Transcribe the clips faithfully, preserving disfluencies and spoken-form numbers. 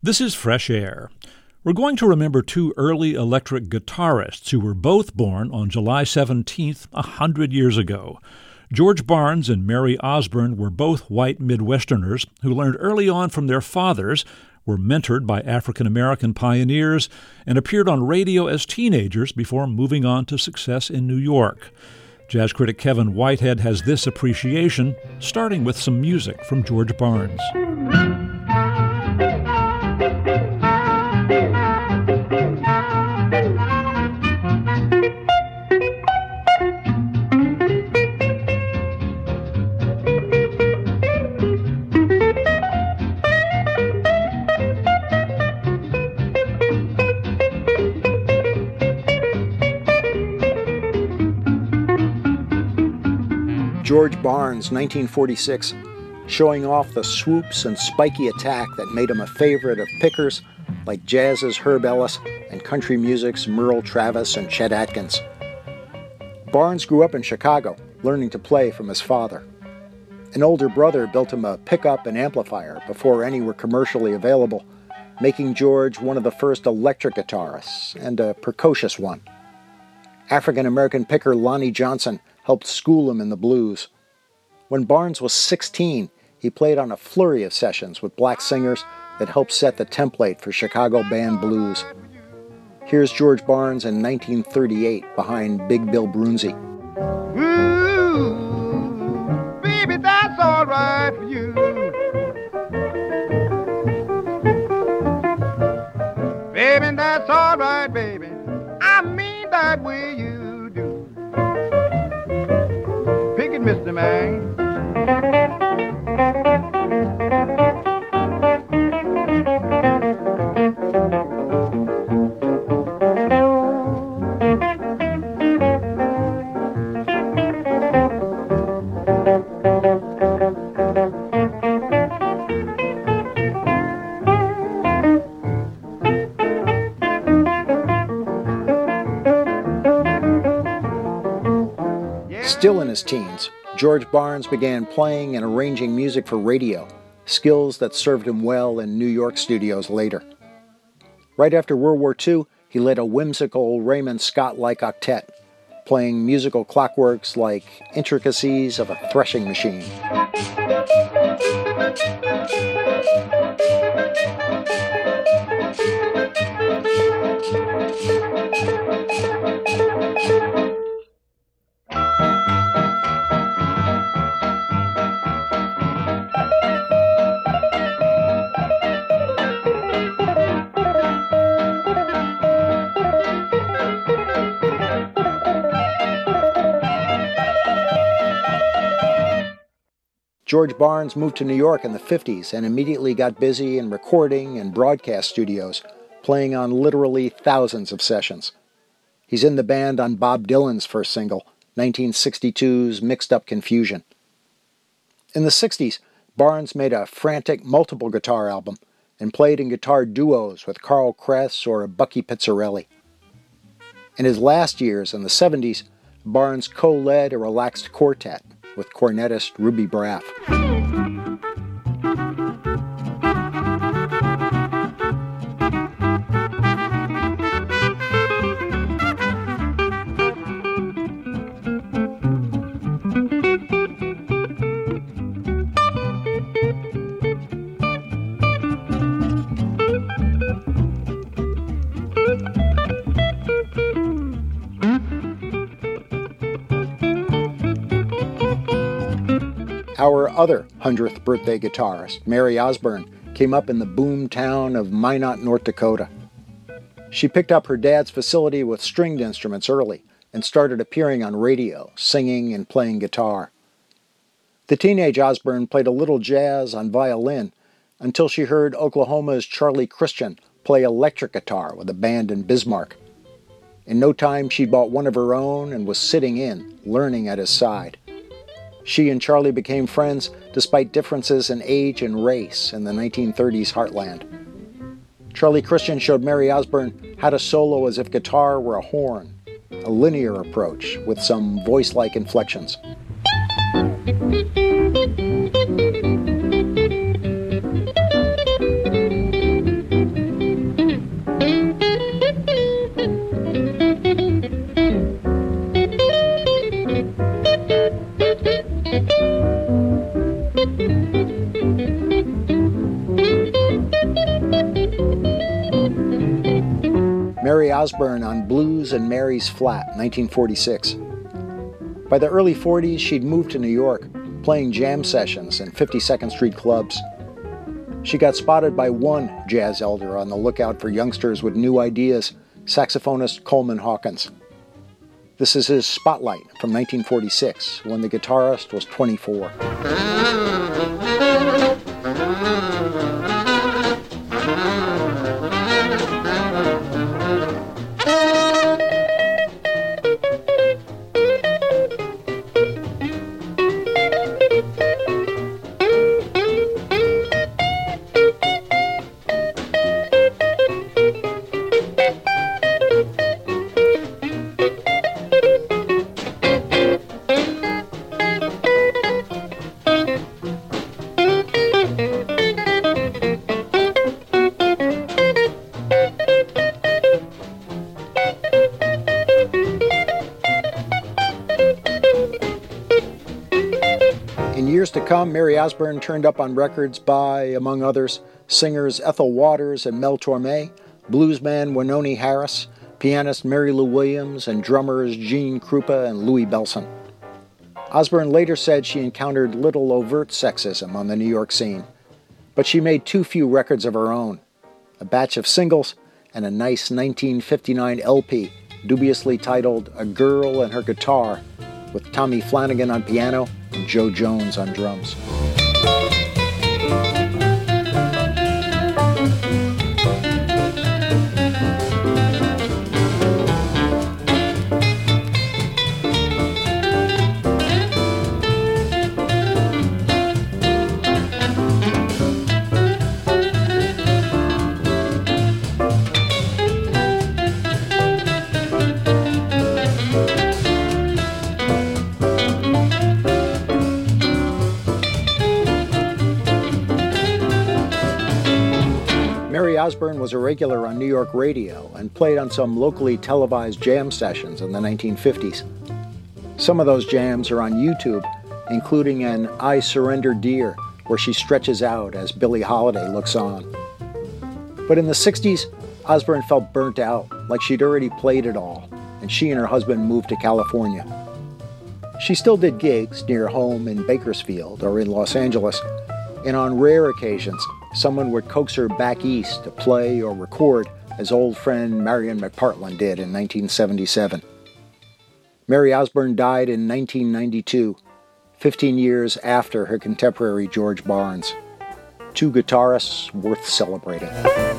This is Fresh Air. We're going to remember two early electric guitarists who were both born on July seventeenth, a hundred years ago. George Barnes and Mary Osborne were both white Midwesterners who learned early on from their fathers, were mentored by African-American pioneers, and appeared on radio as teenagers before moving on to success in New York. Jazz critic Kevin Whitehead has this appreciation, starting with some music from George Barnes. George Barnes, nineteen forty-six, showing off the swoops and spiky attack that made him a favorite of pickers like jazz's Herb Ellis and country music's Merle Travis and Chet Atkins. Barnes grew up in Chicago, learning to play from his father. An older brother built him a pickup and amplifier before any were commercially available, making George one of the first electric guitarists, and a precocious one. African-American picker Lonnie Johnson helped school him in the blues. When Barnes was sixteen, he played on a flurry of sessions with black singers that helped set the template for Chicago band blues. Here's George Barnes in nineteen thirty-eight behind Big Bill Broonzy. Ooh, baby, that's all right for you. Baby, that's all right, baby. I mean that way you do. Pick it, Mister Man. Still in his teens, George Barnes began playing and arranging music for radio, skills that served him well in New York studios later. Right after World War Two, he led a whimsical Raymond Scott-like octet, playing musical clockworks like intricacies of a threshing machine. George Barnes moved to New York in the fifties and immediately got busy in recording and broadcast studios, playing on literally thousands of sessions. He's in the band on Bob Dylan's first single, nineteen sixty-two's Mixed Up Confusion. In the sixties, Barnes made a frantic multiple guitar album and played in guitar duos with Carl Kress or Bucky Pizzarelli. In his last years in the seventies, Barnes co-led a relaxed quartet with cornetist Ruby Braff. Our other hundredth birthday guitarist, Mary Osborne, came up in the boom town of Minot, North Dakota. She picked up her dad's facility with stringed instruments early and started appearing on radio, singing and playing guitar. The teenage Osborne played a little jazz on violin until she heard Oklahoma's Charlie Christian play electric guitar with a band in Bismarck. In no time, she bought one of her own and was sitting in, learning at his side. She and Charlie became friends despite differences in age and race in the nineteen thirties heartland. Charlie Christian showed Mary Osborne how to solo as if guitar were a horn, a linear approach with some voice-like inflections. Mary Osborne on Blues and Mary's Flat, nineteen forty-six. By the early forties, she'd moved to New York, playing jam sessions in fifty-second Street clubs. She got spotted by one jazz elder on the lookout for youngsters with new ideas, saxophonist Coleman Hawkins. This is his Spotlight from nineteen forty-six, when the guitarist was twenty-four. In years to come, Mary Osborne turned up on records by, among others, singers Ethel Waters and Mel Torme, bluesman Wynonie Harris, pianist Mary Lou Williams, and drummers Gene Krupa and Louis Bellson. Osborne later said she encountered little overt sexism on the New York scene, but she made too few records of her own, a batch of singles and a nice nineteen fifty-nine L P dubiously titled A Girl and Her Guitar, with Tommy Flanagan on piano and Joe Jones on drums. Mary Osborne was a regular on New York radio and played on some locally televised jam sessions in the nineteen fifties. Some of those jams are on YouTube, including an I Surrender Dear, where she stretches out as Billie Holiday looks on. But in the sixties, Osborne felt burnt out, like she'd already played it all, and she and her husband moved to California. She still did gigs near home in Bakersfield or in Los Angeles, and on rare occasions, someone would coax her back east to play or record, as old friend Marion McPartland did in nineteen seventy-seven. Mary Osborne died in nineteen ninety-two, fifteen years after her contemporary George Barnes. Two guitarists worth celebrating.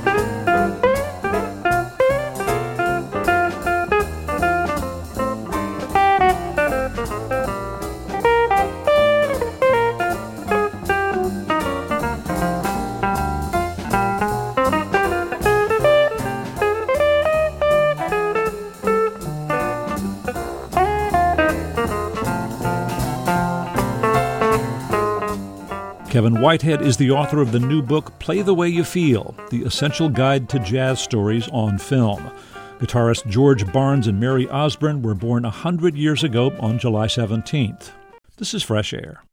Kevin Whitehead is the author of the new book, Play the Way You Feel, the essential guide to jazz stories on film. Guitarist George Barnes and Mary Osborne were born one hundred years ago on July seventeenth. This is Fresh Air.